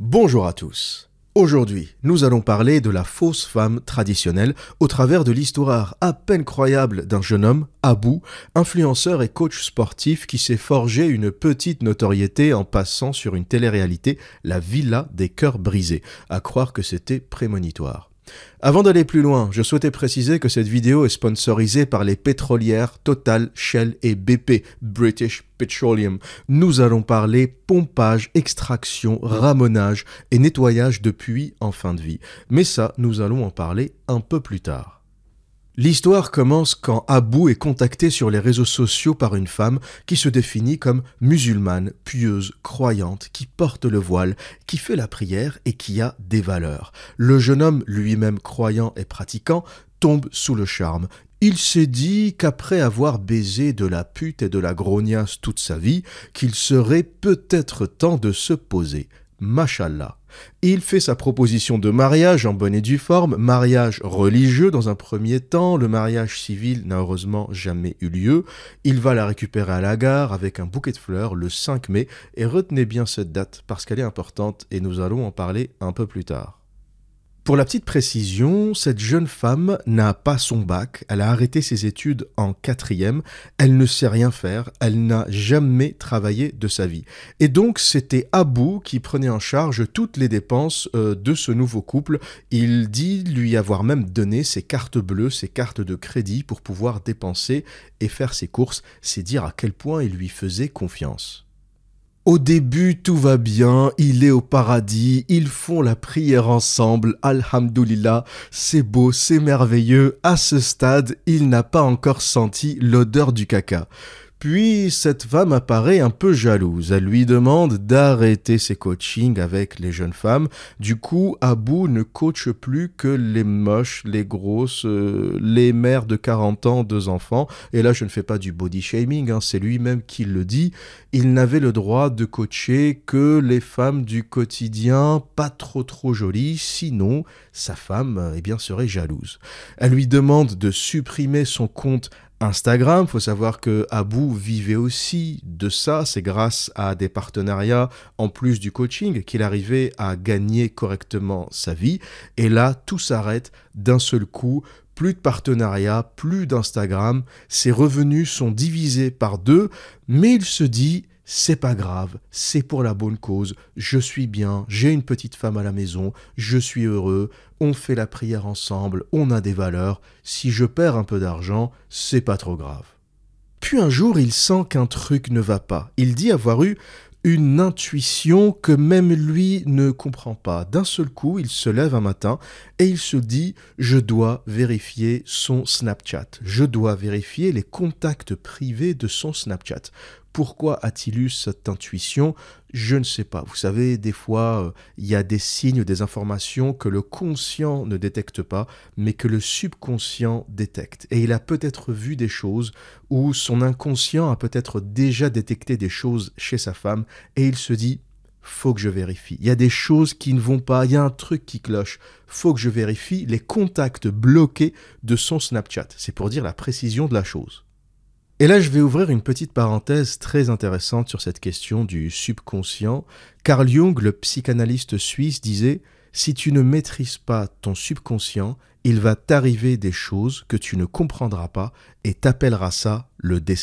Bonjour à tous. Aujourd'hui, nous allons parler de la fausse femme traditionnelle au travers de l'histoire à peine croyable d'un jeune homme, Abou, influenceur et coach sportif qui s'est forgé une petite notoriété en passant sur une télé-réalité, La Villa des Cœurs Brisés, à croire que c'était prémonitoire. Avant d'aller plus loin, je souhaitais préciser que cette vidéo est sponsorisée par les pétrolières Total, Shell et BP, British Petroleum. Nous allons parler pompage, extraction, ramonage et nettoyage de puits en fin de vie. Mais ça, nous allons en parler un peu plus tard. L'histoire commence quand Abou est contacté sur les réseaux sociaux par une femme qui se définit comme musulmane, pieuse, croyante, qui porte le voile, qui fait la prière et qui a des valeurs. Le jeune homme, lui-même croyant et pratiquant, tombe sous le charme. Il s'est dit qu'après avoir baisé de la pute et de la grognasse toute sa vie, qu'il serait peut-être temps de se poser. Mashallah. Il fait sa proposition de mariage en bonne et due forme, mariage religieux dans un premier temps, le mariage civil n'a heureusement jamais eu lieu. Il va la récupérer à la gare avec un bouquet de fleurs le 5 mai et retenez bien cette date parce qu'elle est importante et nous allons en parler un peu plus tard. Pour la petite précision, cette jeune femme n'a pas son bac, elle a arrêté ses études en 4e, elle ne sait rien faire, elle n'a jamais travaillé de sa vie. Et donc c'était Abou qui prenait en charge toutes les dépenses de ce nouveau couple. Il dit lui avoir même donné ses cartes bleues, ses cartes de crédit pour pouvoir dépenser et faire ses courses. C'est dire à quel point il lui faisait confiance. Au début, tout va bien, il est au paradis, ils font la prière ensemble, alhamdoulilah, c'est beau, c'est merveilleux. À ce stade, il n'a pas encore senti l'odeur du caca. Puis, cette femme apparaît un peu jalouse. Elle lui demande d'arrêter ses coachings avec les jeunes femmes. Du coup, Abou ne coache plus que les moches, les grosses, les mères de 40 ans, 2 enfants. Et là, je ne fais pas du body shaming, c'est lui-même qui le dit. Il n'avait le droit de coacher que les femmes du quotidien, pas trop jolies, sinon sa femme serait jalouse. Elle lui demande de supprimer son compte Instagram. Faut savoir que Abou vivait aussi de ça, c'est grâce à des partenariats en plus du coaching qu'il arrivait à gagner correctement sa vie. Et là, tout s'arrête d'un seul coup. Plus de partenariat, plus d'Instagram, ses revenus sont divisés par 2, mais il se dit « c'est pas grave, c'est pour la bonne cause, je suis bien, j'ai une petite femme à la maison, je suis heureux, on fait la prière ensemble, on a des valeurs, si je perds un peu d'argent, c'est pas trop grave ». Puis un jour, il sent qu'un truc ne va pas. Il dit avoir eu une intuition que même lui ne comprend pas. D'un seul coup, il se lève un matin et il se dit « je dois vérifier son Snapchat. Je dois vérifier les contacts privés de son Snapchat ». Pourquoi a-t-il eu cette intuition ? Je ne sais pas. Vous savez, des fois, il y a des signes, des informations que le conscient ne détecte pas, mais que le subconscient détecte. Et il a peut-être vu des choses où son inconscient a peut-être déjà détecté des choses chez sa femme, et il se dit « faut que je vérifie. Il y a des choses qui ne vont pas, il y a un truc qui cloche. Faut que je vérifie les contacts bloqués de son Snapchat. » C'est pour dire la précision de la chose. Et là, je vais ouvrir une petite parenthèse très intéressante sur cette question du subconscient. Carl Jung, le psychanalyste suisse, disait « Si tu ne maîtrises pas ton subconscient, il va t'arriver des choses que tu ne comprendras pas et t'appelleras ça le destin. »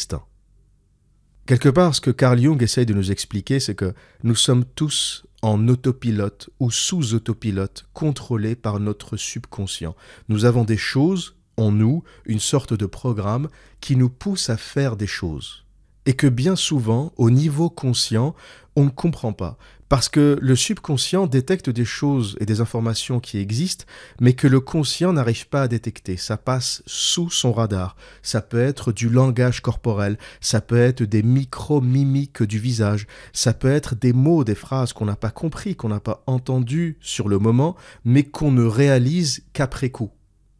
Quelque part, ce que Carl Jung essaye de nous expliquer, c'est que nous sommes tous en autopilote ou sous-autopilote, contrôlés par notre subconscient. Nous avons des choses en nous, une sorte de programme qui nous pousse à faire des choses. Et que bien souvent, au niveau conscient, on ne comprend pas. Parce que le subconscient détecte des choses et des informations qui existent, mais que le conscient n'arrive pas à détecter. Ça passe sous son radar. Ça peut être du langage corporel, ça peut être des micro-mimiques du visage, ça peut être des mots, des phrases qu'on n'a pas compris, qu'on n'a pas entendu sur le moment, mais qu'on ne réalise qu'après coup.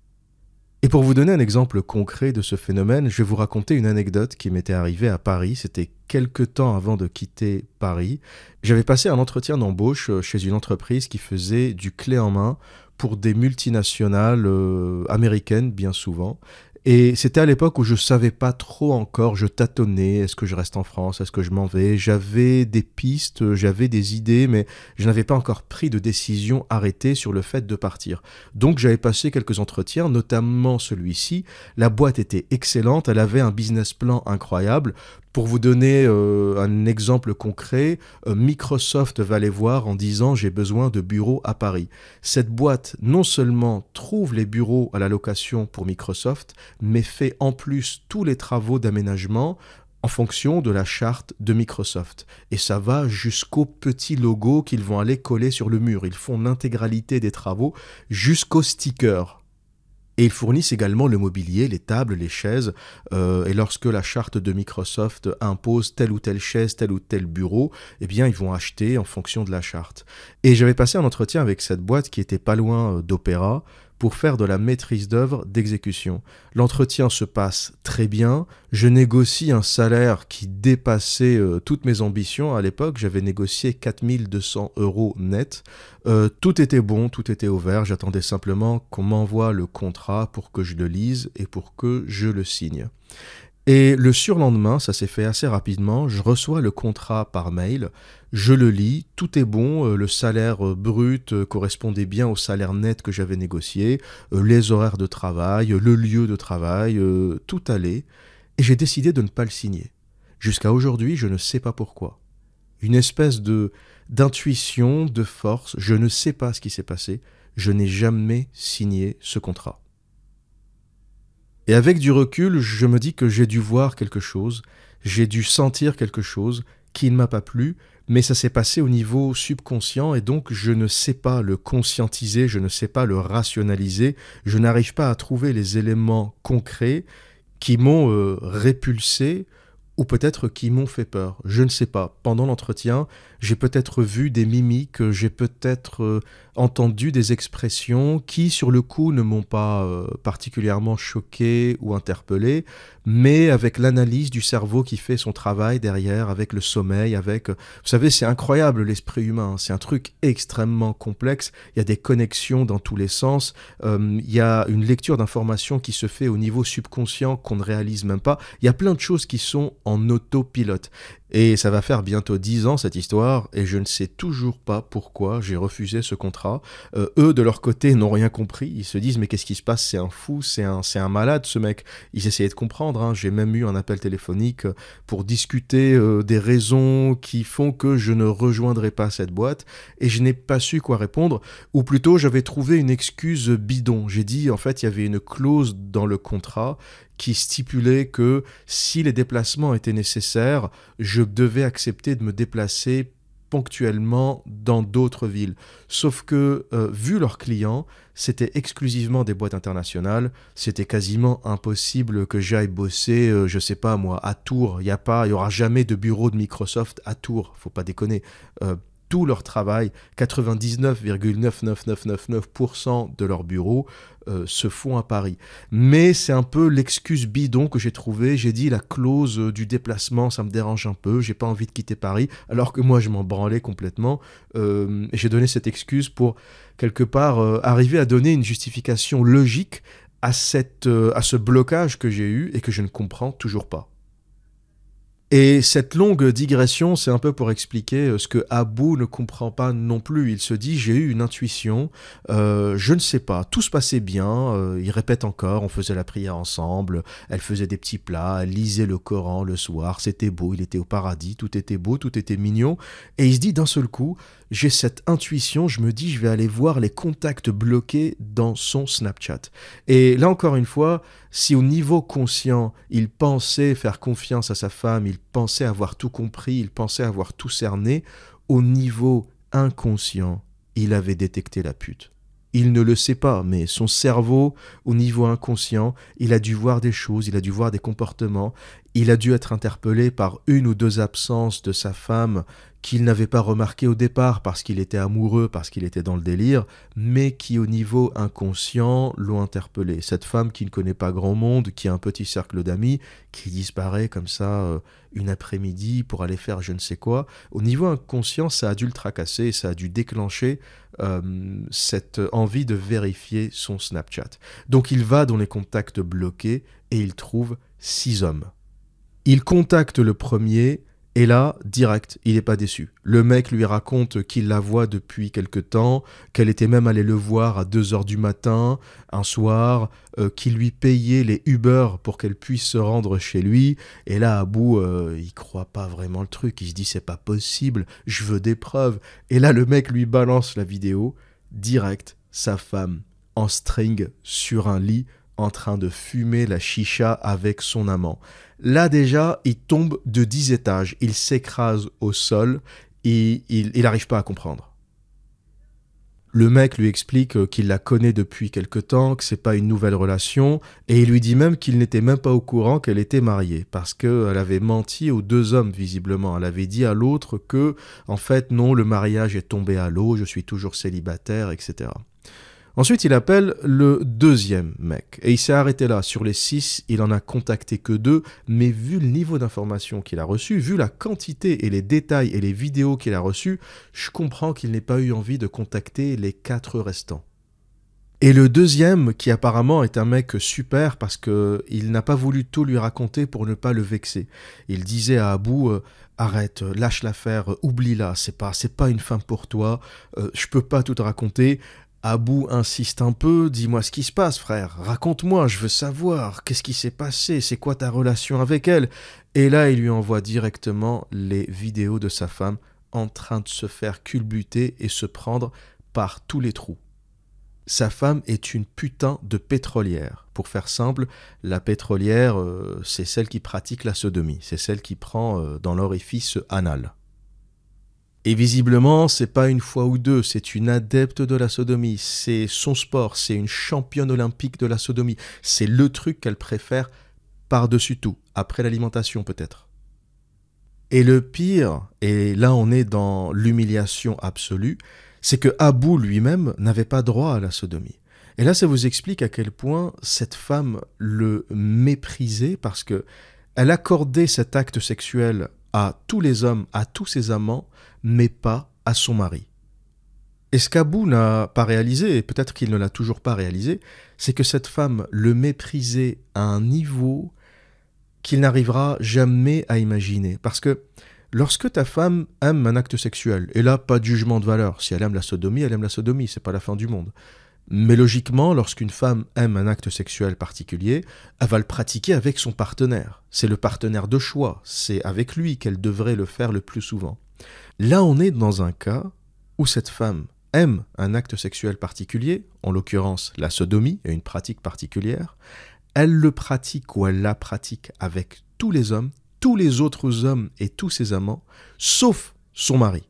Et pour vous donner un exemple concret de ce phénomène, je vais vous raconter une anecdote qui m'était arrivée à Paris. C'était quelques temps avant de quitter Paris. J'avais passé un entretien d'embauche chez une entreprise qui faisait du clé en main pour des multinationales américaines, bien souvent. Et c'était à l'époque où je savais pas trop encore, je tâtonnais, est-ce que je reste en France, est-ce que je m'en vais? J'avais des pistes, j'avais des idées, mais je n'avais pas encore pris de décision arrêtée sur le fait de partir. Donc j'avais passé quelques entretiens, notamment celui-ci. La boîte était excellente, elle avait un business plan incroyable. Pour vous donner un exemple concret, Microsoft va les voir en disant j'ai besoin de bureaux à Paris. Cette boîte non seulement trouve les bureaux à la location pour Microsoft, mais fait en plus tous les travaux d'aménagement en fonction de la charte de Microsoft. Et ça va jusqu'au petit logo qu'ils vont aller coller sur le mur. Ils font l'intégralité des travaux jusqu'au sticker. Et ils fournissent également le mobilier, les tables, les chaises. Et lorsque la charte de Microsoft impose telle ou telle chaise, tel ou tel bureau, eh bien, ils vont acheter en fonction de la charte. Et j'avais passé un entretien avec cette boîte qui était pas loin d'Opéra pour faire de la maîtrise d'œuvre d'exécution. L'entretien se passe très bien. Je négocie un salaire qui dépassait toutes mes ambitions. À l'époque, j'avais négocié 4200 € net. Tout était bon, tout était ouvert. J'attendais simplement qu'on m'envoie le contrat pour que je le lise et pour que je le signe. Et le surlendemain, ça s'est fait assez rapidement, je reçois le contrat par mail, je le lis, tout est bon, le salaire brut correspondait bien au salaire net que j'avais négocié, les horaires de travail, le lieu de travail, tout allait, et j'ai décidé de ne pas le signer. Jusqu'à aujourd'hui, je ne sais pas pourquoi. Une espèce d'intuition, de force, je ne sais pas ce qui s'est passé, je n'ai jamais signé ce contrat. Et avec du recul, je me dis que j'ai dû voir quelque chose, j'ai dû sentir quelque chose qui ne m'a pas plu, mais ça s'est passé au niveau subconscient et donc je ne sais pas le conscientiser, je ne sais pas le rationaliser, je n'arrive pas à trouver les éléments concrets qui m'ont répulsé ou peut-être qui m'ont fait peur. Je ne sais pas. Pendant l'entretien, j'ai peut-être vu des mimiques, j'ai peut-être entendu des expressions qui, sur le coup, ne m'ont pas particulièrement choqué ou interpellé, mais avec l'analyse du cerveau qui fait son travail derrière, avec le sommeil, avec... Vous savez, c'est incroyable l'esprit humain, c'est un truc extrêmement complexe, il y a des connexions dans tous les sens, il y a une lecture d'informations qui se fait au niveau subconscient qu'on ne réalise même pas, il y a plein de choses qui sont en autopilote. Et ça va faire bientôt 10 ans cette histoire, et je ne sais toujours pas pourquoi j'ai refusé ce contrat. Eux, de leur côté, n'ont rien compris. Ils se disent, mais qu'est-ce qui se passe? C'est un fou, c'est un malade ce mec. Ils essayaient de comprendre, hein. J'ai même eu un appel téléphonique pour discuter des raisons qui font que je ne rejoindrai pas cette boîte, et je n'ai pas su quoi répondre, ou plutôt j'avais trouvé une excuse bidon. J'ai dit, en fait, il y avait une clause dans le contrat qui stipulait que si les déplacements étaient nécessaires, je devais accepter de me déplacer ponctuellement dans d'autres villes. Sauf que, vu leurs clients, c'était exclusivement des boîtes internationales, c'était quasiment impossible que j'aille bosser, je sais pas moi, à Tours. Il y aura jamais de bureau de Microsoft à Tours, faut pas déconner. Tout leur travail, 99,99999% de leurs bureaux se font à Paris. Mais c'est un peu l'excuse bidon que j'ai trouvée. J'ai dit la clause du déplacement, ça me dérange un peu, j'ai pas envie de quitter Paris, alors que moi je m'en branlais complètement. J'ai donné cette excuse pour quelque part arriver à donner une justification logique à ce blocage que j'ai eu et que je ne comprends toujours pas. Et cette longue digression, c'est un peu pour expliquer ce que Abou ne comprend pas non plus. Il se dit, j'ai eu une intuition, je ne sais pas, tout se passait bien, il répète encore, on faisait la prière ensemble, elle faisait des petits plats, elle lisait le Coran le soir, c'était beau, il était au paradis, tout était beau, tout était mignon, et il se dit d'un seul coup, j'ai cette intuition, je me dis, je vais aller voir les contacts bloqués dans son Snapchat. Et là encore une fois, si au niveau conscient, il pensait faire confiance à sa femme, il pensait avoir tout compris, il pensait avoir tout cerné, au niveau inconscient, il avait détecté la pute. Il ne le sait pas, mais son cerveau, au niveau inconscient, il a dû voir des choses, il a dû voir des comportements, il a dû être interpellé par une ou deux absences de sa femme qu'il n'avait pas remarqué au départ parce qu'il était amoureux, parce qu'il était dans le délire, mais qui au niveau inconscient l'ont interpellé. Cette femme qui ne connaît pas grand monde, qui a un petit cercle d'amis, qui disparaît comme ça une après-midi pour aller faire je ne sais quoi, au niveau inconscient ça a dû le tracasser, ça a dû déclencher cette envie de vérifier son Snapchat. Donc il va dans les contacts bloqués et il trouve 6 hommes. Il contacte le premier. Et là, direct, il n'est pas déçu. Le mec lui raconte qu'il la voit depuis quelque temps, qu'elle était même allée le voir à 2h du matin, un soir, qu'il lui payait les Uber pour qu'elle puisse se rendre chez lui. Et là, Abou, il croit pas vraiment le truc. Il se dit, c'est pas possible, je veux des preuves. Et là, le mec lui balance la vidéo, direct, sa femme, en string, sur un lit, en train de fumer la chicha avec son amant. Là déjà, il tombe de 10 étages, il s'écrase au sol et il n'arrive pas à comprendre. Le mec lui explique qu'il la connaît depuis quelque temps, que c'est pas une nouvelle relation, et il lui dit même qu'il n'était même pas au courant qu'elle était mariée, parce qu'elle avait menti aux 2 hommes visiblement. Elle avait dit à l'autre que, en fait, non, le mariage est tombé à l'eau, je suis toujours célibataire, etc. Ensuite, il appelle le 2e mec. Et il s'est arrêté là. Sur les 6, il en a contacté que 2. Mais vu le niveau d'information qu'il a reçu, vu la quantité et les détails et les vidéos qu'il a reçus, je comprends qu'il n'ait pas eu envie de contacter les 4 restants. Et le 2e, qui apparemment est un mec super parce qu'il n'a pas voulu tout lui raconter pour ne pas le vexer. Il disait à Abou, arrête, lâche l'affaire, oublie-la, c'est pas une femme pour toi, je peux pas tout te raconter. Abou insiste un peu, dis-moi ce qui se passe frère, raconte-moi, je veux savoir, qu'est-ce qui s'est passé, c'est quoi ta relation avec elle? Et là il lui envoie directement les vidéos de sa femme en train de se faire culbuter et se prendre par tous les trous. Sa femme est une putain de pétrolière. Pour faire simple, la pétrolière, c'est celle qui pratique la sodomie, c'est celle qui prend dans l'orifice anal. Et visiblement, c'est pas une fois ou 2, c'est une adepte de la sodomie, c'est son sport, c'est une championne olympique de la sodomie, c'est le truc qu'elle préfère par-dessus tout, après l'alimentation peut-être. Et le pire, et là on est dans l'humiliation absolue, c'est que Abou lui-même n'avait pas droit à la sodomie. Et là ça vous explique à quel point cette femme le méprisait parce que elle accordait cet acte sexuel à tous les hommes, à tous ses amants, mais pas à son mari. Et ce qu'Abou n'a pas réalisé, et peut-être qu'il ne l'a toujours pas réalisé, c'est que cette femme le méprisait à un niveau qu'il n'arrivera jamais à imaginer. Parce que lorsque ta femme aime un acte sexuel, et là, pas de jugement de valeur, si elle aime la sodomie, c'est pas la fin du monde. Mais logiquement, lorsqu'une femme aime un acte sexuel particulier, elle va le pratiquer avec son partenaire. C'est le partenaire de choix, c'est avec lui qu'elle devrait le faire le plus souvent. Là, on est dans un cas où cette femme aime un acte sexuel particulier, en l'occurrence la sodomie et une pratique particulière. Elle le pratique ou elle la pratique avec tous les hommes, tous les autres hommes et tous ses amants, sauf son mari.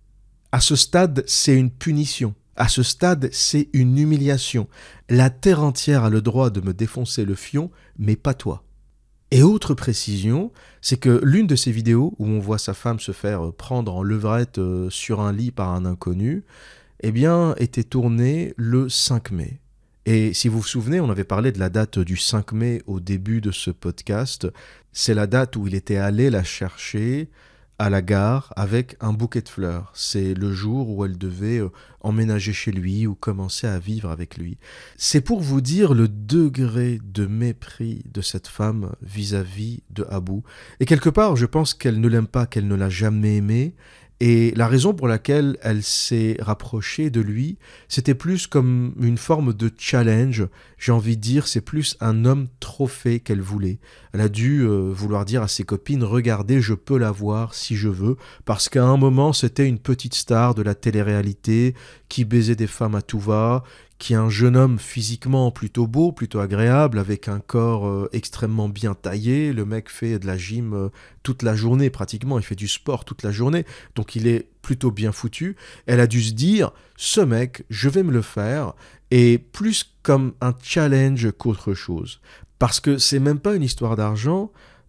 À ce stade, c'est une punition. À ce stade, c'est une humiliation. La terre entière a le droit de me défoncer le fion, mais pas toi. Et autre précision, c'est que l'une de ces vidéos où on voit sa femme se faire prendre en levrette sur un lit par un inconnu, eh bien, était tournée le 5 mai. Et si vous vous souvenez, on avait parlé de la date du 5 mai au début de ce podcast. C'est la date où il était allé la chercher à la gare avec un bouquet de fleurs. C'est le jour où elle devait emménager chez lui ou commencer à vivre avec lui. C'est pour vous dire le degré de mépris de cette femme vis-à-vis de Abou. Et quelque part, je pense qu'elle ne l'aime pas, qu'elle ne l'a jamais aimé. Et la raison pour laquelle elle s'est rapprochée de lui, c'était plus comme une forme de challenge. J'ai envie de dire, c'est plus un homme trophée qu'elle voulait. Elle a dû vouloir dire à ses copines, regardez, je peux la voir si je veux, parce qu'à un moment, c'était une petite star de la télé-réalité qui baisait des femmes à tout va, qui est un jeune homme physiquement plutôt beau, plutôt agréable, avec un corps extrêmement bien taillé. Le mec fait de la gym toute la journée pratiquement, il fait du sport toute la journée, donc il est plutôt bien foutu. Elle a dû se dire, ce mec, je vais me le faire, et plus comme un challenge qu'autre chose. Parce que c'est même pas une histoire d'argent,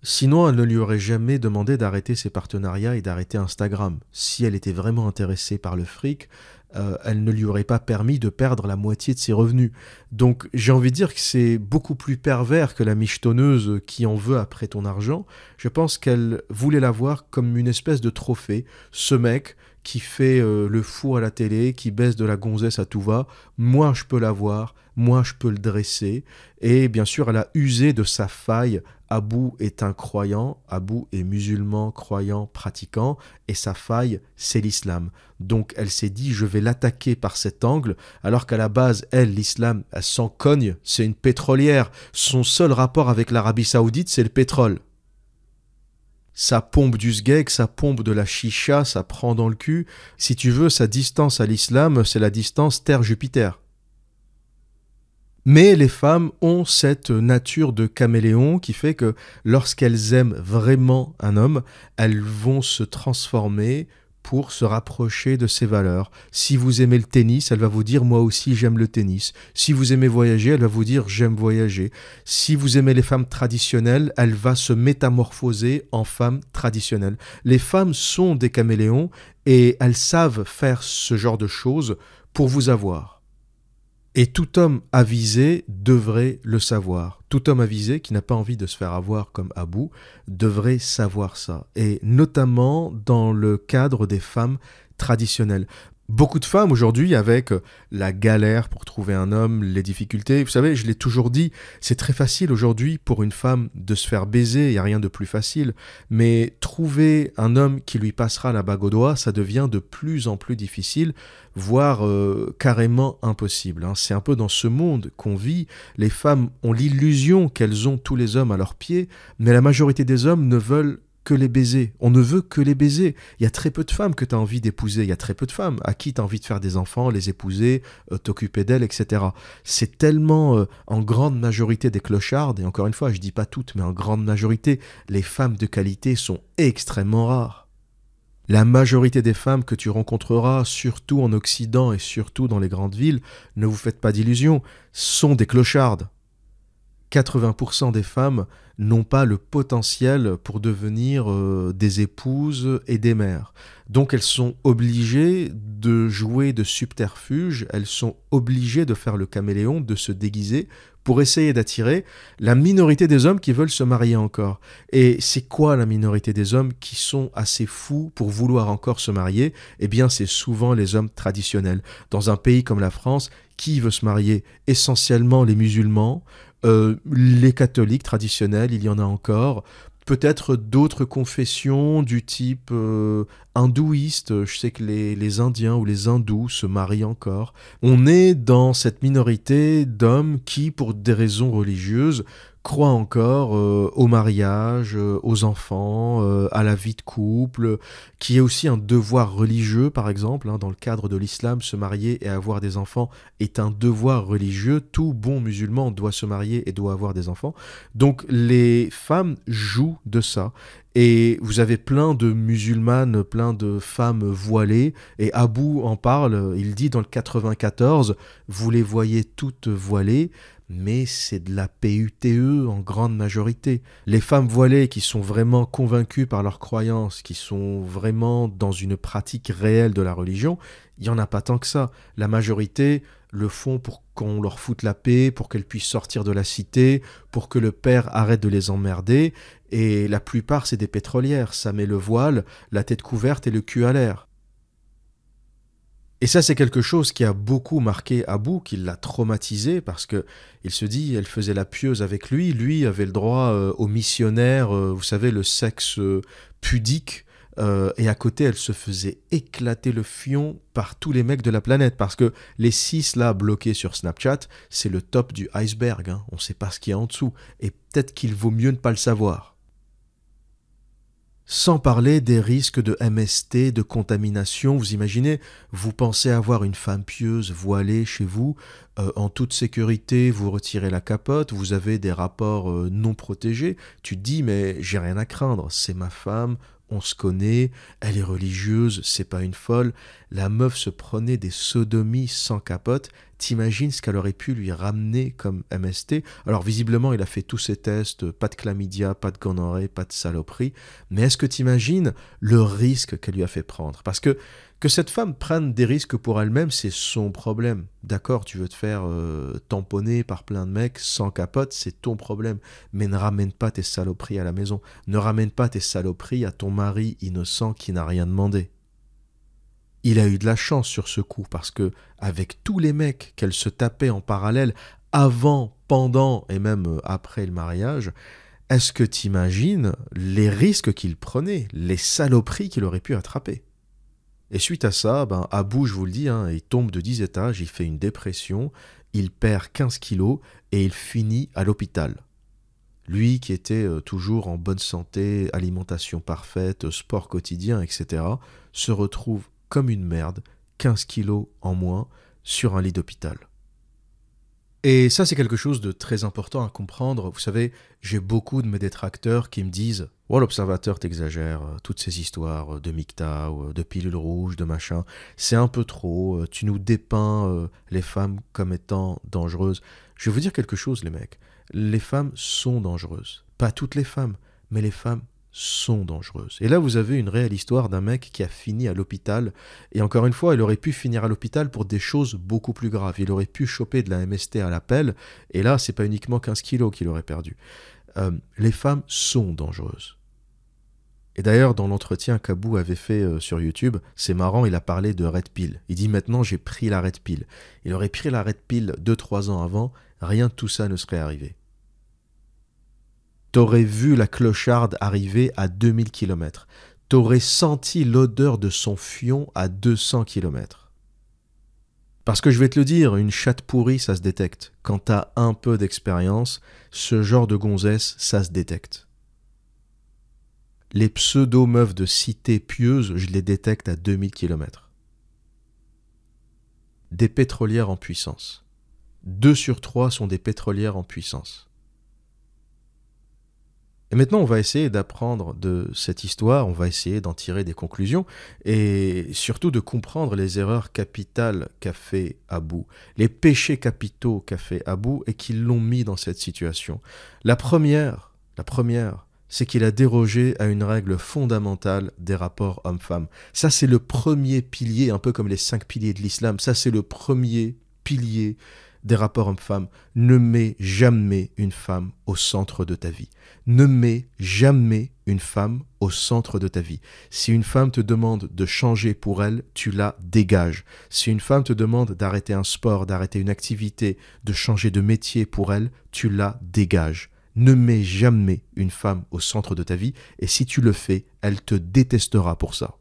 Sinon, elle ne lui aurait jamais demandé d'arrêter ses partenariats et d'arrêter Instagram. Si elle était vraiment intéressée par le fric, elle ne lui aurait pas permis de perdre la moitié de ses revenus. Donc j'ai envie de dire que c'est beaucoup plus pervers que la michetonneuse qui en veut après ton argent. Je pense qu'elle voulait l'avoir comme une espèce de trophée. Ce mec qui fait le fou à la télé, qui baisse de la gonzesse à tout va, moi je peux l'avoir, moi je peux le dresser. Et bien sûr, elle a usé de sa faille. Abou est un croyant, Abou est musulman, croyant, pratiquant, et sa faille, c'est l'islam. Donc elle s'est dit, je vais l'attaquer par cet angle, alors qu'à la base, elle, l'islam, elle s'en cogne, c'est une pétrolière. Son seul rapport avec l'Arabie Saoudite, c'est le pétrole. Ça pompe du sgeg, ça pompe de la chicha, ça prend dans le cul. Si tu veux, sa distance à l'islam, c'est la distance Terre-Jupiter. Mais les femmes ont cette nature de caméléon qui fait que lorsqu'elles aiment vraiment un homme, elles vont se transformer pour se rapprocher de ses valeurs. Si vous aimez le tennis, elle va vous dire moi aussi j'aime le tennis. Si vous aimez voyager, elle va vous dire j'aime voyager. Si vous aimez les femmes traditionnelles, elle va se métamorphoser en femme traditionnelle. Les femmes sont des caméléons et elles savent faire ce genre de choses pour vous avoir. Et tout homme avisé devrait le savoir. Tout homme avisé qui n'a pas envie de se faire avoir comme Abou devrait savoir ça. Et notamment dans le cadre des femmes traditionnelles. Beaucoup de femmes aujourd'hui, avec la galère pour trouver un homme, les difficultés, vous savez, je l'ai toujours dit, c'est très facile aujourd'hui pour une femme de se faire baiser, il n'y a rien de plus facile, mais trouver un homme qui lui passera la bague au doigt, ça devient de plus en plus difficile, voire carrément impossible. C'est un peu dans ce monde qu'on vit, les femmes ont l'illusion qu'elles ont tous les hommes à leurs pieds, mais la majorité des hommes ne veulent que les baisers. On ne veut que les baiser. Il y a très peu de femmes que tu as envie d'épouser. Il y a très peu de femmes à qui tu as envie de faire des enfants, les épouser, t'occuper d'elles, etc. C'est tellement, en grande majorité des clochardes, et encore une fois, je dis pas toutes, mais en grande majorité, les femmes de qualité sont extrêmement rares. La majorité des femmes que tu rencontreras, surtout en Occident et surtout dans les grandes villes, ne vous faites pas d'illusions, sont des clochardes. 80% des femmes n'ont pas le potentiel pour devenir des épouses et des mères. Donc elles sont obligées de jouer de subterfuge, elles sont obligées de faire le caméléon, de se déguiser pour essayer d'attirer la minorité des hommes qui veulent se marier encore. Et c'est quoi la minorité des hommes qui sont assez fous pour vouloir encore se marier? Eh bien c'est souvent les hommes traditionnels. Dans un pays comme la France, qui veut se marier? Essentiellement les musulmans, les catholiques traditionnels, il y en a encore, peut-être d'autres confessions du type hindouiste, je sais que les Indiens ou les hindous se marient encore. On est dans cette minorité d'hommes qui, pour des raisons religieuses, croient encore au mariage, aux enfants, à la vie de couple, qui est aussi un devoir religieux, par exemple. Dans le cadre de l'islam, se marier et avoir des enfants est un devoir religieux. Tout bon musulman doit se marier et doit avoir des enfants. Donc les femmes jouent de ça. Et vous avez plein de musulmanes, plein de femmes voilées, et Abou en parle, il dit dans le 94, vous les voyez toutes voilées, mais c'est de la PUTE en grande majorité. Les femmes voilées qui sont vraiment convaincues par leurs croyances, qui sont vraiment dans une pratique réelle de la religion, il n'y en a pas tant que ça. La majorité le font pour qu'on leur foute la paix, pour qu'elles puissent sortir de la cité, pour que le père arrête de les emmerder, et la plupart c'est des pétrolières, ça met le voile, la tête couverte et le cul à l'air. Et ça, c'est quelque chose qui a beaucoup marqué Abou, qui l'a traumatisé, parce que il se dit, elle faisait la pieuse avec lui, lui avait le droit au missionnaire, vous savez, le sexe pudique, et à côté, elle se faisait éclater le fion par tous les mecs de la planète, parce que les 6 là bloqués sur Snapchat, c'est le top du iceberg, on ne sait pas ce qu'il y a en dessous, et peut-être qu'il vaut mieux ne pas le savoir. Sans parler des risques de MST, de contamination. Vous imaginez, vous pensez avoir une femme pieuse voilée chez vous, en toute sécurité, vous retirez la capote, vous avez des rapports non protégés. Tu te dis, mais j'ai rien à craindre, c'est ma femme, on se connaît, elle est religieuse, c'est pas une folle. La meuf se prenait des sodomies sans capote. T'imagines ce qu'elle aurait pu lui ramener comme MST? Alors visiblement, il a fait tous ses tests, pas de chlamydia, pas de gonorrhée, pas de saloperie. Mais est-ce que t'imagines le risque qu'elle lui a fait prendre? Parce que cette femme prenne des risques pour elle-même, c'est son problème. D'accord, tu veux te faire tamponner par plein de mecs sans capote, c'est ton problème. Mais ne ramène pas tes saloperies à la maison. Ne ramène pas tes saloperies à ton mari innocent qui n'a rien demandé. Il a eu de la chance sur ce coup parce que avec tous les mecs qu'elle se tapait en parallèle avant, pendant et même après le mariage, est-ce que t'imagines les risques qu'il prenait, les saloperies qu'il aurait pu attraper? Et suite à ça, Abou, je vous le dis, il tombe de 10 étages, il fait une dépression, il perd 15 kilos et il finit à l'hôpital. Lui qui était toujours en bonne santé, alimentation parfaite, sport quotidien, etc., se retrouve comme une merde, 15 kilos en moins, sur un lit d'hôpital. Et ça, c'est quelque chose de très important à comprendre. Vous savez, j'ai beaucoup de mes détracteurs qui me disent « Oh, l'observateur, t'exagères, toutes ces histoires de MGTOW, de pilules rouges, de machin, c'est un peu trop, tu nous dépeins les femmes comme étant dangereuses. » Je vais vous dire quelque chose, les mecs. Les femmes sont dangereuses. Pas toutes les femmes, mais les femmes sont dangereuses. Et là, vous avez une réelle histoire d'un mec qui a fini à l'hôpital. Et encore une fois, il aurait pu finir à l'hôpital pour des choses beaucoup plus graves. Il aurait pu choper de la MST à l'appel. Et là, c'est pas uniquement 15 kilos qu'il aurait perdu. Les femmes sont dangereuses. Et d'ailleurs, dans l'entretien qu'Abou avait fait sur YouTube, c'est marrant, il a parlé de Red Pill. Il dit maintenant, j'ai pris la Red Pill. Il aurait pris la Red Pill 2-3 ans avant, rien de tout ça ne serait arrivé. T'aurais vu la clocharde arriver à 2000 km. T'aurais senti l'odeur de son fion à 200 km. Parce que je vais te le dire, une chatte pourrie, ça se détecte. Quand t'as un peu d'expérience, ce genre de gonzesse, ça se détecte. Les pseudo-meufs de cité pieuse, je les détecte à 2000 km. Des pétrolières en puissance. 2 sur 3 sont des pétrolières en puissance. Et maintenant, on va essayer d'apprendre de cette histoire, on va essayer d'en tirer des conclusions et surtout de comprendre les erreurs capitales qu'a fait Abou, les péchés capitaux qu'a fait Abou et qui l'ont mis dans cette situation. La première, c'est qu'il a dérogé à une règle fondamentale des rapports hommes-femmes. Ça, c'est le premier pilier, un peu comme les 5 piliers de l'islam, ça, c'est le premier pilier des rapports hommes-femmes. Ne mets jamais une femme au centre de ta vie. Ne mets jamais une femme au centre de ta vie. Si une femme te demande de changer pour elle, tu la dégages. Si une femme te demande d'arrêter un sport, d'arrêter une activité, de changer de métier pour elle, tu la dégages. Ne mets jamais une femme au centre de ta vie et si tu le fais, elle te détestera pour ça.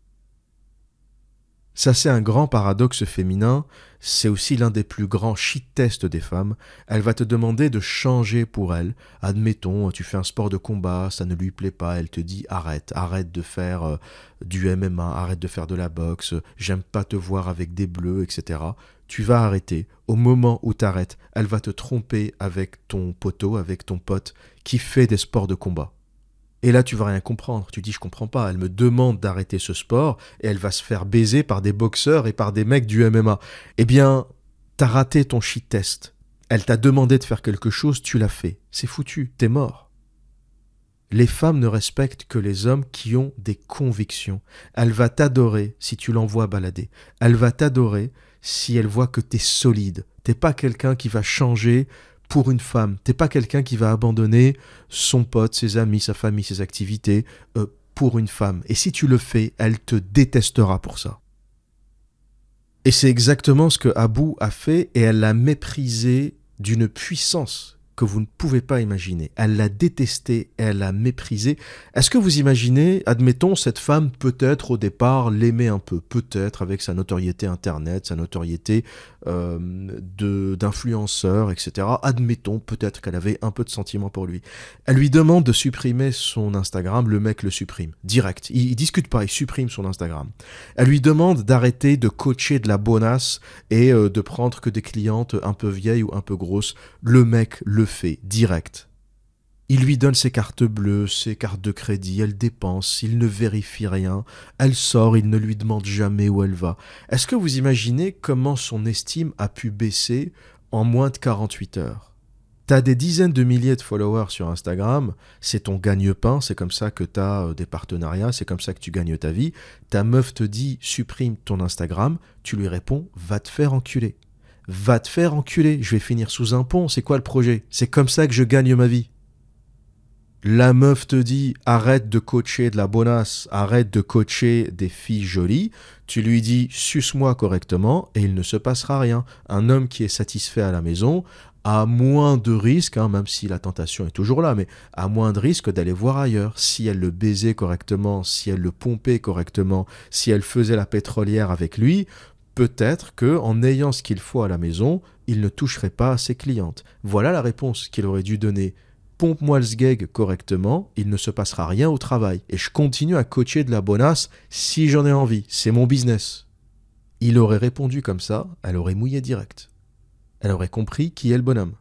Ça, c'est un grand paradoxe féminin, c'est aussi l'un des plus grands shit-tests des femmes. Elle va te demander de changer pour elle. Admettons, tu fais un sport de combat, ça ne lui plaît pas, elle te dit arrête de faire du MMA, arrête de faire de la boxe, j'aime pas te voir avec des bleus, etc. Tu vas arrêter. Au moment où tu arrêtes, elle va te tromper avec ton poteau, avec ton pote qui fait des sports de combat. Et là, tu vas rien comprendre. Tu dis, je comprends pas. Elle me demande d'arrêter ce sport et elle va se faire baiser par des boxeurs et par des mecs du MMA. Eh bien, t'as raté ton shit test. Elle t'a demandé de faire quelque chose, tu l'as fait. C'est foutu, t'es mort. Les femmes ne respectent que les hommes qui ont des convictions. Elle va t'adorer si tu l'envoies balader. Elle va t'adorer si elle voit que t'es solide. T'es pas quelqu'un qui va changer pour une femme. T'es pas quelqu'un qui va abandonner son pote, ses amis, sa famille, ses activités pour une femme. Et si tu le fais, elle te détestera pour ça. Et c'est exactement ce que Abou a fait et elle l'a méprisé d'une puissance que vous ne pouvez pas imaginer. Elle l'a détesté, elle l'a méprisé. Est-ce que vous imaginez, admettons, cette femme peut-être au départ l'aimait un peu, peut-être avec sa notoriété internet, sa notoriété d'influenceur, etc. Admettons peut-être qu'elle avait un peu de sentiment pour lui. Elle lui demande de supprimer son Instagram, le mec le supprime, direct. Il discute pas, il supprime son Instagram. Elle lui demande d'arrêter de coacher de la bonasse et de prendre que des clientes un peu vieilles ou un peu grosses. Le mec le fait direct. Il lui donne ses cartes bleues, ses cartes de crédit, elle dépense, il ne vérifie rien, elle sort, il ne lui demande jamais où elle va. Est-ce que vous imaginez comment son estime a pu baisser en moins de 48 heures? T'as des dizaines de milliers de followers sur Instagram, c'est ton gagne-pain, c'est comme ça que t'as des partenariats, c'est comme ça que tu gagnes ta vie. Ta meuf te dit supprime ton Instagram, tu lui réponds va te faire enculer. Va te faire enculer, je vais finir sous un pont, c'est quoi le projet? C'est comme ça que je gagne ma vie. La meuf te dit arrête de coacher de la bonasse, arrête de coacher des filles jolies. Tu lui dis suce-moi correctement et il ne se passera rien. Un homme qui est satisfait à la maison a moins de risques, même si la tentation est toujours là, mais a moins de risques d'aller voir ailleurs. Si elle le baisait correctement, si elle le pompait correctement, si elle faisait la pétrolière avec lui, peut-être que en ayant ce qu'il faut à la maison, il ne toucherait pas à ses clientes. Voilà la réponse qu'il aurait dû donner. Pompe-moi le sgeg correctement, il ne se passera rien au travail. Et je continue à coacher de la bonasse si j'en ai envie. C'est mon business. Il aurait répondu comme ça, elle aurait mouillé direct. Elle aurait compris qui est le bonhomme.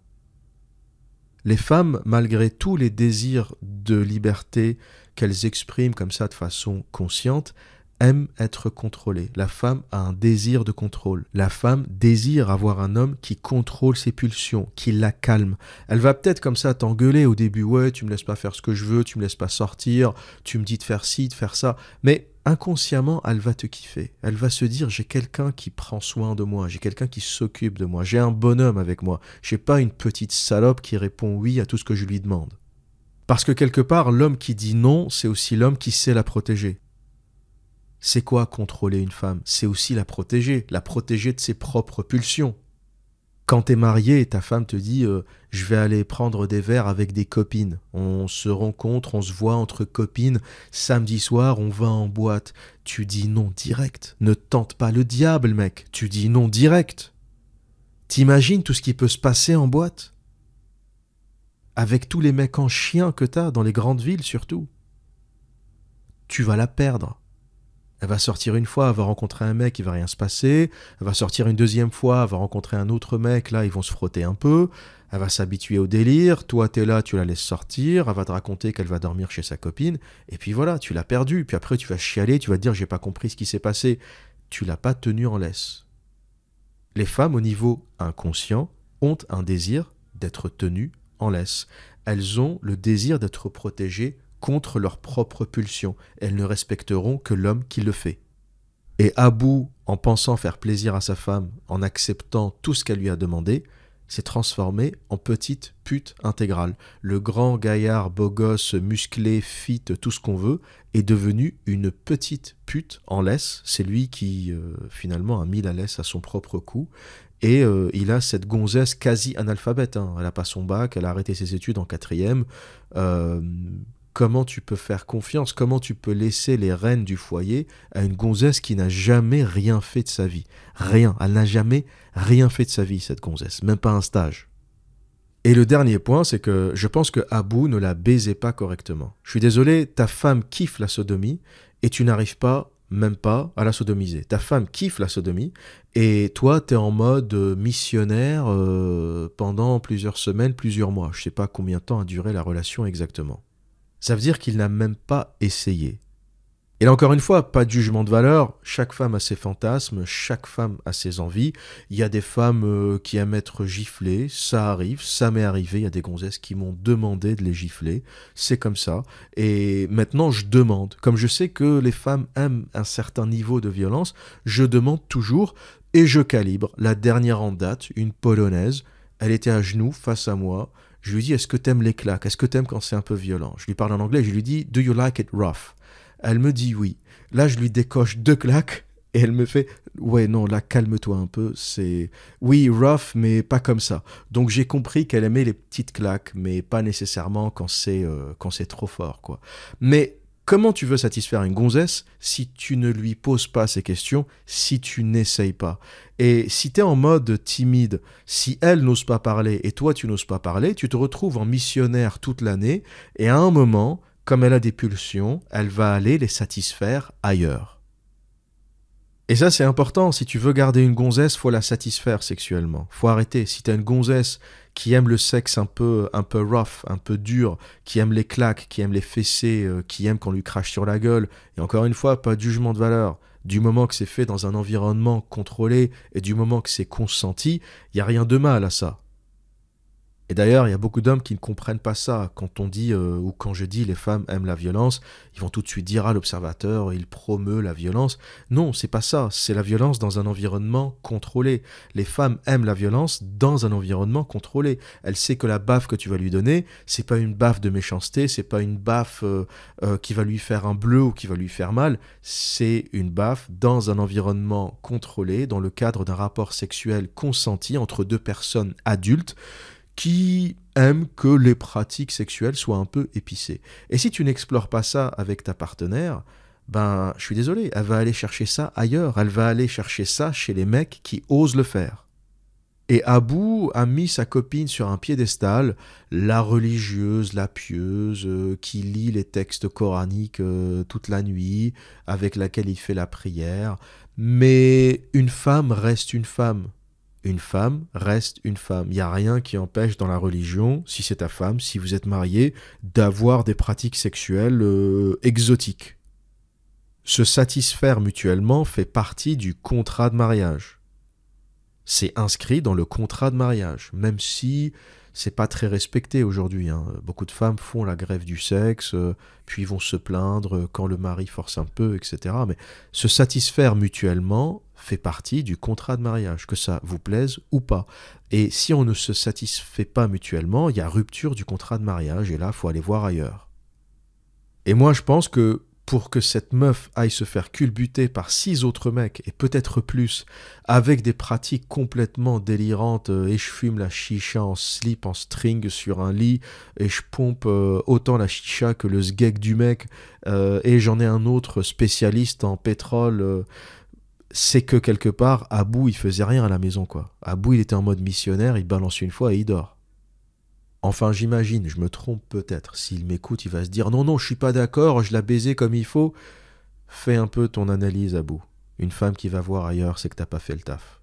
Les femmes, malgré tous les désirs de liberté qu'elles expriment comme ça de façon consciente, aime être contrôlée. La femme a un désir de contrôle. La femme désire avoir un homme qui contrôle ses pulsions, qui la calme. Elle va peut-être comme ça t'engueuler au début. Ouais, tu me laisses pas faire ce que je veux, tu me laisses pas sortir, tu me dis de faire ci, de faire ça. Mais inconsciemment, elle va te kiffer. Elle va se dire, j'ai quelqu'un qui prend soin de moi, j'ai quelqu'un qui s'occupe de moi, j'ai un bonhomme avec moi. J'ai pas une petite salope qui répond oui à tout ce que je lui demande. Parce que quelque part, l'homme qui dit non, c'est aussi l'homme qui sait la protéger. C'est quoi contrôler une femme? C'est aussi la protéger de ses propres pulsions. Quand t'es marié et ta femme te dit je vais aller prendre des verres avec des copines, on se rencontre, on se voit entre copines, samedi soir on va en boîte, tu dis non direct. Ne tente pas le diable mec, tu dis non direct. T'imagines tout ce qui peut se passer en boîte? Avec tous les mecs en chien que t'as dans les grandes villes surtout. Tu vas la perdre. Elle va sortir une fois, elle va rencontrer un mec, il va rien se passer. Elle va sortir une deuxième fois, elle va rencontrer un autre mec, là, ils vont se frotter un peu. Elle va s'habituer au délire. Toi, t'es là, tu la laisses sortir. Elle va te raconter qu'elle va dormir chez sa copine. Et puis voilà, tu l'as perdue. Puis après, tu vas chialer, tu vas te dire, j'ai pas compris ce qui s'est passé. Tu l'as pas tenue en laisse. Les femmes, au niveau inconscient, ont un désir d'être tenues en laisse. Elles ont le désir d'être protégées contre leurs propres pulsions. Elles ne respecteront que l'homme qui le fait. Et Abu, en pensant faire plaisir à sa femme, en acceptant tout ce qu'elle lui a demandé, s'est transformé en petite pute intégrale. Le grand gaillard, beau gosse, musclé, fit, tout ce qu'on veut, est devenu une petite pute en laisse. C'est lui qui, finalement, a mis la laisse à son propre cou. Et il a cette gonzesse quasi analphabète. Elle n'a pas son bac, elle a arrêté ses études en 4e. Comment tu peux faire confiance, comment tu peux laisser les rênes du foyer à une gonzesse qui n'a jamais rien fait de sa vie? Rien, elle n'a jamais rien fait de sa vie, cette gonzesse, même pas un stage. Et le dernier point, c'est que je pense que Abu ne la baisait pas correctement. Je suis désolé, ta femme kiffe la sodomie et tu n'arrives pas, même pas, à la sodomiser. Ta femme kiffe la sodomie et toi, t'es en mode missionnaire pendant plusieurs semaines, plusieurs mois. Je sais pas combien de temps a duré la relation exactement. Ça veut dire qu'il n'a même pas essayé. Et là, encore une fois, pas de jugement de valeur. Chaque femme a ses fantasmes, chaque femme a ses envies. Il y a des femmes qui aiment être giflées, ça arrive, ça m'est arrivé. Il y a des gonzesses qui m'ont demandé de les gifler. C'est comme ça. Et maintenant, je demande. Comme je sais que les femmes aiment un certain niveau de violence, je demande toujours et je calibre. La dernière en date, une Polonaise, elle était à genoux face à moi. Je lui dis, est-ce que t'aimes les claques? Est-ce que t'aimes quand c'est un peu violent? Je lui parle en anglais, je lui dis, do you like it rough? Elle me dit oui. Là, je lui décoche 2 claques et elle me fait, ouais, non, là, calme-toi un peu. C'est, oui, rough, mais pas comme ça. Donc, j'ai compris qu'elle aimait les petites claques, mais pas nécessairement quand c'est trop fort, quoi. Mais comment tu veux satisfaire une gonzesse si tu ne lui poses pas ces questions, si tu n'essayes pas? Et si tu es en mode timide, si elle n'ose pas parler et toi tu n'oses pas parler, tu te retrouves en missionnaire toute l'année et à un moment, comme elle a des pulsions, elle va aller les satisfaire ailleurs. Et ça, c'est important. Si tu veux garder une gonzesse, faut la satisfaire sexuellement. Faut arrêter. Si t'as une gonzesse qui aime le sexe un peu rough, un peu dur, qui aime les claques, qui aime les fessées, qui aime qu'on lui crache sur la gueule, et encore une fois, pas de jugement de valeur. Du moment que c'est fait dans un environnement contrôlé et du moment que c'est consenti, il n'y a rien de mal à ça. Et d'ailleurs, il y a beaucoup d'hommes qui ne comprennent pas ça. Quand on dit, ou quand je dis les femmes aiment la violence, ils vont tout de suite dire à l'observateur, il promeut la violence. Non, c'est pas ça. C'est la violence dans un environnement contrôlé. Les femmes aiment la violence dans un environnement contrôlé. Elle sait que la baffe que tu vas lui donner, c'est pas une baffe de méchanceté, c'est pas une baffe qui va lui faire un bleu ou qui va lui faire mal. C'est une baffe dans un environnement contrôlé, dans le cadre d'un rapport sexuel consenti entre deux personnes adultes qui aiment que les pratiques sexuelles soient un peu épicées. Et si tu n'explores pas ça avec ta partenaire, ben, je suis désolé, elle va aller chercher ça ailleurs. Elle va aller chercher ça chez les mecs qui osent le faire. Et Abou a mis sa copine sur un piédestal, la religieuse, la pieuse, qui lit les textes coraniques toute la nuit, avec laquelle il fait la prière. Mais une femme reste une femme. Une femme reste une femme. Il n'y a rien qui empêche dans la religion, si c'est ta femme, si vous êtes marié, d'avoir des pratiques sexuelles exotiques. Se satisfaire mutuellement fait partie du contrat de mariage. C'est inscrit dans le contrat de mariage, même si c'est pas très respecté aujourd'hui. Beaucoup de femmes font la grève du sexe, puis vont se plaindre quand le mari force un peu, etc. Mais se satisfaire mutuellement fait partie du contrat de mariage, que ça vous plaise ou pas. Et si on ne se satisfait pas mutuellement, il y a rupture du contrat de mariage, et là, il faut aller voir ailleurs. Et moi, je pense que pour que cette meuf aille se faire culbuter par 6 autres mecs, et peut-être plus, avec des pratiques complètement délirantes, et je fume la chicha en slip, en string sur un lit, et je pompe autant la chicha que le sgeg du mec, et j'en ai un autre spécialiste en pétrole, c'est que quelque part, Abou, il faisait rien à la maison, quoi. Abou, il était en mode missionnaire, il balance une fois et il dort. Enfin, j'imagine, je me trompe peut-être. S'il m'écoute, il va se dire « Non, non, je suis pas d'accord, je l'ai baisé comme il faut. » Fais un peu ton analyse, Abou. Une femme qui va voir ailleurs, c'est que t'as pas fait le taf.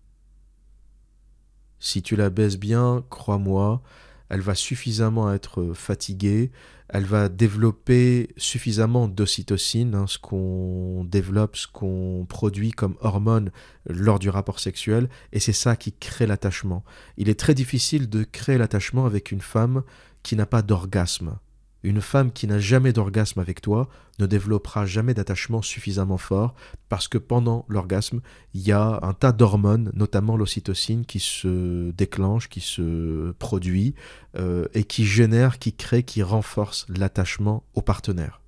Si tu la baises bien, crois-moi, elle va suffisamment être fatiguée, elle va développer suffisamment d'ocytocine, ce qu'on développe, ce qu'on produit comme hormone lors du rapport sexuel, et c'est ça qui crée l'attachement. Il est très difficile de créer l'attachement avec une femme qui n'a pas d'orgasme. Une femme qui n'a jamais d'orgasme avec toi ne développera jamais d'attachement suffisamment fort parce que pendant l'orgasme, il y a un tas d'hormones, notamment l'ocytocine, qui se déclenche, qui se produit et qui génère, qui crée, qui renforce l'attachement au partenaire.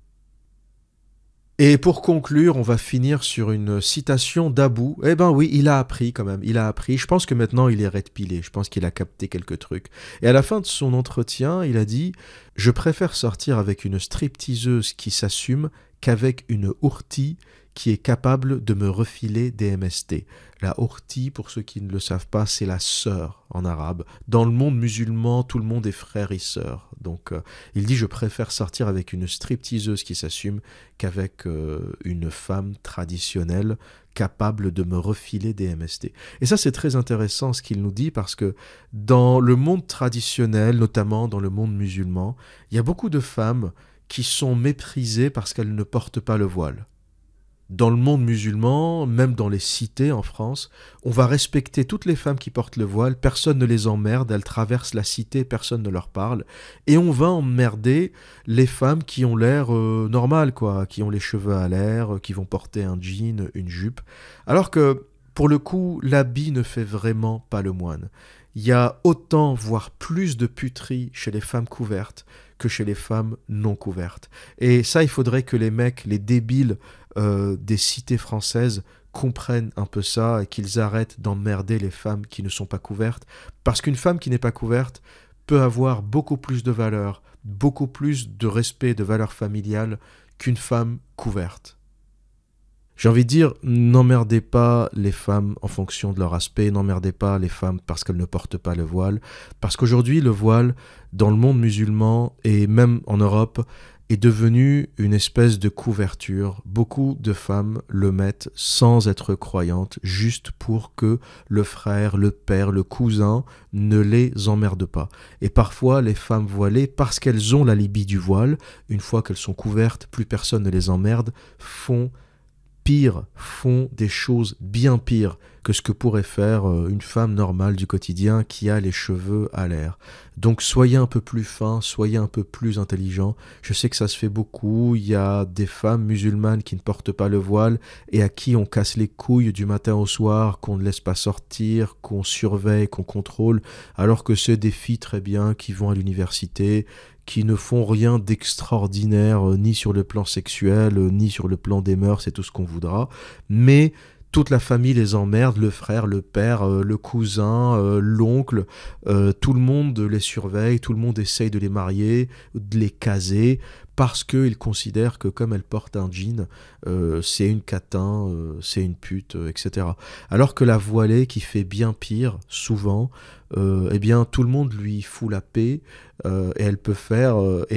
Et pour conclure, on va finir sur une citation d'Abou. Eh ben oui, il a appris quand même, il a appris. Je pense que maintenant il est red pilé, je pense qu'il a capté quelques trucs. Et à la fin de son entretien, il a dit « Je préfère sortir avec une stripteaseuse qui s'assume qu'avec une ourtie qui est capable de me refiler des MST. » La ourtie, pour ceux qui ne le savent pas, c'est la sœur en arabe. Dans le monde musulman, tout le monde est frère et sœur. Donc il dit « Je préfère sortir avec une stripteaseuse qui s'assume qu'avec une femme traditionnelle capable de me refiler des MST. » Et ça, c'est très intéressant ce qu'il nous dit parce que dans le monde traditionnel, notamment dans le monde musulman, il y a beaucoup de femmes qui sont méprisées parce qu'elles ne portent pas le voile. Dans le monde musulman, même dans les cités en France, on va respecter toutes les femmes qui portent le voile, personne ne les emmerde, elles traversent la cité, personne ne leur parle, et on va emmerder les femmes qui ont l'air normales, quoi, qui ont les cheveux à l'air, qui vont porter un jean, une jupe, alors que, pour le coup, l'habit ne fait vraiment pas le moine. Il y a autant, voire plus de puterie chez les femmes couvertes que chez les femmes non couvertes. Et ça, il faudrait que les mecs, les débiles des cités françaises comprennent un peu ça et qu'ils arrêtent d'emmerder les femmes qui ne sont pas couvertes. Parce qu'une femme qui n'est pas couverte peut avoir beaucoup plus de valeur, beaucoup plus de respect, de valeur familiale qu'une femme couverte. J'ai envie de dire, n'emmerdez pas les femmes en fonction de leur aspect, n'emmerdez pas les femmes parce qu'elles ne portent pas le voile, parce qu'aujourd'hui, le voile, dans le monde musulman et même en Europe, est devenu une espèce de couverture. Beaucoup de femmes le mettent sans être croyantes, juste pour que le frère, le père, le cousin ne les emmerde pas. Et parfois, les femmes voilées, parce qu'elles ont l'alibi du voile, une fois qu'elles sont couvertes, plus personne ne les emmerde, font pire, font des choses bien pires que ce que pourrait faire une femme normale du quotidien qui a les cheveux à l'air. Donc soyez un peu plus fin, soyez un peu plus intelligent. Je sais que ça se fait beaucoup, il y a des femmes musulmanes qui ne portent pas le voile et à qui on casse les couilles du matin au soir, qu'on ne laisse pas sortir, qu'on surveille, qu'on contrôle, alors que c'est des filles très bien qui vont à l'université, qui ne font rien d'extraordinaire, ni sur le plan sexuel, ni sur le plan des mœurs, c'est tout ce qu'on voudra, mais toute la famille les emmerde, le frère, le père, le cousin, l'oncle, tout le monde les surveille, tout le monde essaye de les marier, de les caser, parce qu'ils considèrent que comme elle porte un jean, c'est une catin, c'est une pute, etc. Alors que la voilée qui fait bien pire, souvent, eh bien tout le monde lui fout la paix et elle peut faire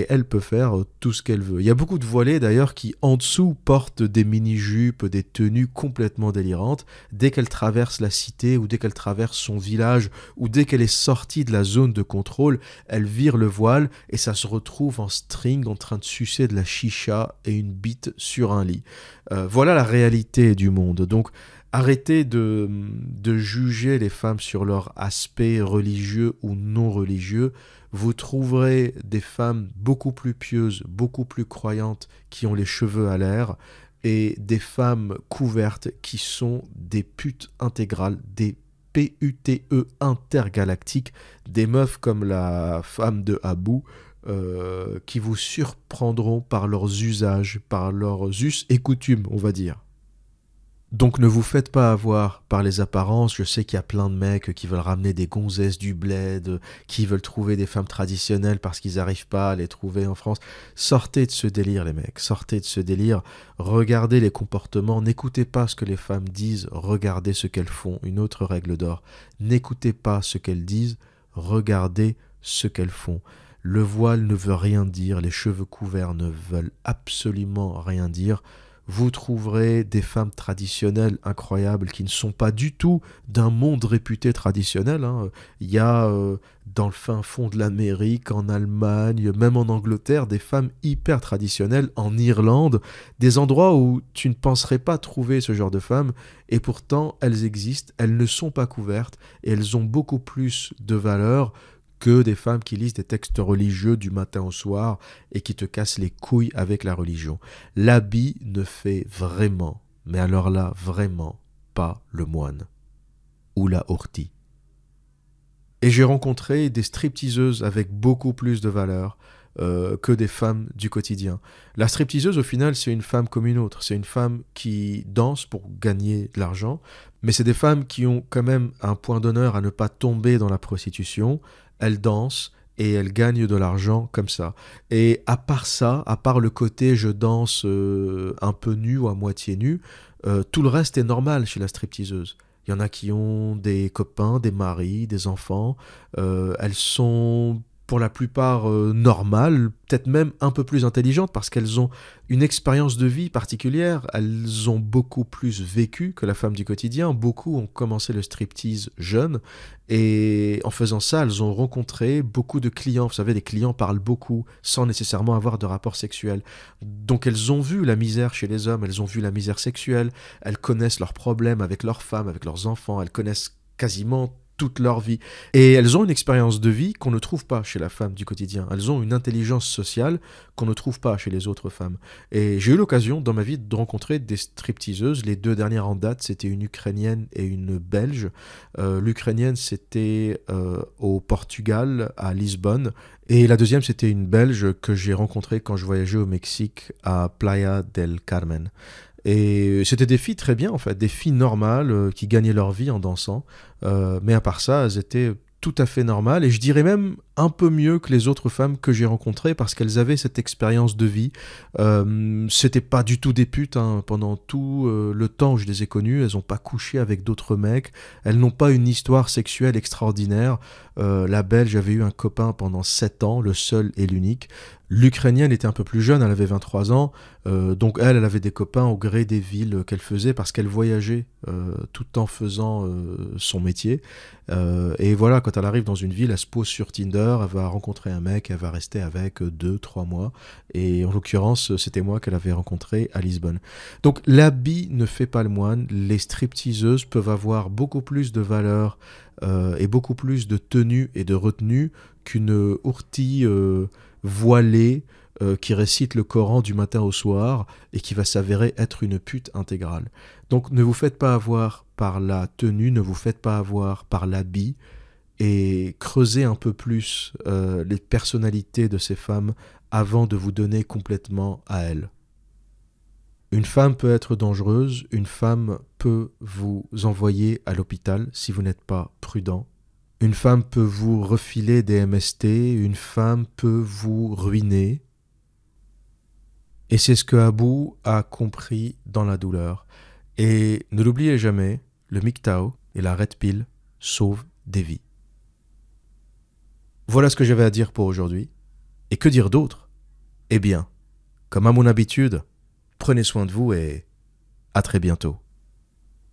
tout ce qu'elle veut. Il y a beaucoup de voilées d'ailleurs qui en dessous portent des mini-jupes, des tenues complètement délirantes. Dès qu'elle traverse la cité ou dès qu'elle traverse son village ou dès qu'elle est sortie de la zone de contrôle, elle vire le voile et ça se retrouve en string en train de sucer de la chicha et une bite sur un lit. Voilà la réalité du monde. Donc arrêtez de juger les femmes sur leur aspect religieux ou non religieux. Vous trouverez des femmes beaucoup plus pieuses, beaucoup plus croyantes, qui ont les cheveux à l'air, et des femmes couvertes qui sont des putes intégrales, des PUTE intergalactiques, des meufs comme la femme de Abu, qui vous surprendront par leurs usages, par leurs us et coutumes, on va dire. Donc ne vous faites pas avoir par les apparences. Je sais qu'il y a plein de mecs qui veulent ramener des gonzesses du bled, qui veulent trouver des femmes traditionnelles parce qu'ils n'arrivent pas à les trouver en France. Sortez de ce délire les mecs, sortez de ce délire. Regardez les comportements, n'écoutez pas ce que les femmes disent, regardez ce qu'elles font. Une autre règle d'or, n'écoutez pas ce qu'elles disent, regardez ce qu'elles font. Le voile ne veut rien dire, les cheveux couverts ne veulent absolument rien dire. Vous trouverez des femmes traditionnelles incroyables qui ne sont pas du tout d'un monde réputé traditionnel. Il y a dans le fin fond de l'Amérique, en Allemagne, même en Angleterre, des femmes hyper traditionnelles, en Irlande, des endroits où tu ne penserais pas trouver ce genre de femmes, et pourtant elles existent, elles ne sont pas couvertes, et elles ont beaucoup plus de valeur que des femmes qui lisent des textes religieux du matin au soir et qui te cassent les couilles avec la religion. L'habit ne fait vraiment, mais alors là, vraiment, pas le moine. Ou la ortie. Et j'ai rencontré des stripteaseuses avec beaucoup plus de valeur que des femmes du quotidien. La stripteaseuse, au final, c'est une femme comme une autre. C'est une femme qui danse pour gagner de l'argent, mais c'est des femmes qui ont quand même un point d'honneur à ne pas tomber dans la prostitution. Elles dansent et elles gagnent de l'argent comme ça. Et à part ça, à part le côté je danse un peu nu ou à moitié nu, tout le reste est normal chez la stripteaseuse. Il y en a qui ont des copains, des maris, des enfants. Elles sont pour la plupart normales, peut-être même un peu plus intelligentes parce qu'elles ont une expérience de vie particulière. Elles ont beaucoup plus vécu que la femme du quotidien. Beaucoup ont commencé le striptease jeunes et en faisant ça, elles ont rencontré beaucoup de clients. Vous savez, les clients parlent beaucoup sans nécessairement avoir de rapport sexuel. Donc elles ont vu la misère chez les hommes, elles ont vu la misère sexuelle, elles connaissent leurs problèmes avec leurs femmes, avec leurs enfants, elles connaissent quasiment toute leur vie. Et elles ont une expérience de vie qu'on ne trouve pas chez la femme du quotidien. Elles ont une intelligence sociale qu'on ne trouve pas chez les autres femmes. Et j'ai eu l'occasion dans ma vie de rencontrer des stripteaseuses. Les deux dernières en date, c'était une Ukrainienne et une Belge. L'Ukrainienne, c'était au Portugal, à Lisbonne. Et la deuxième, c'était une Belge que j'ai rencontrée quand je voyageais au Mexique, à Playa del Carmen. Et c'était des filles très bien en fait, des filles normales qui gagnaient leur vie en dansant, mais à part ça, elles étaient tout à fait normale, et je dirais même un peu mieux que les autres femmes que j'ai rencontrées, parce qu'elles avaient cette expérience de vie. C'était pas du tout des putes, hein. Pendant tout le temps où je les ai connues, elles n'ont pas couché avec d'autres mecs, elles n'ont pas une histoire sexuelle extraordinaire. La Belge avait eu un copain pendant 7 ans, le seul et l'unique. L'Ukrainienne était un peu plus jeune, elle avait 23 ans, donc elle avait des copains au gré des villes qu'elle faisait, parce qu'elle voyageait tout en faisant son métier. Et voilà, quand elle arrive dans une ville, elle se pose sur Tinder, elle va rencontrer un mec, elle va rester avec 2, 3 mois. Et en l'occurrence, c'était moi qu'elle avait rencontré à Lisbonne. Donc l'habit ne fait pas le moine. Les stripteaseuses peuvent avoir beaucoup plus de valeur et beaucoup plus de tenue et de retenue qu'une ourtie voilée qui récite le Coran du matin au soir et qui va s'avérer être une pute intégrale. Donc ne vous faites pas avoir par la tenue, ne vous faites pas avoir par l'habit, et creusez un peu plus les personnalités de ces femmes avant de vous donner complètement à elles. Une femme peut être dangereuse, une femme peut vous envoyer à l'hôpital si vous n'êtes pas prudent. Une femme peut vous refiler des MST, une femme peut vous ruiner. Et c'est ce que Abou a compris dans la douleur. Et ne l'oubliez jamais, le MGTOW et la Red Pill sauvent des vies. Voilà ce que j'avais à dire pour aujourd'hui. Et que dire d'autre? Eh bien, comme à mon habitude, prenez soin de vous et à très bientôt.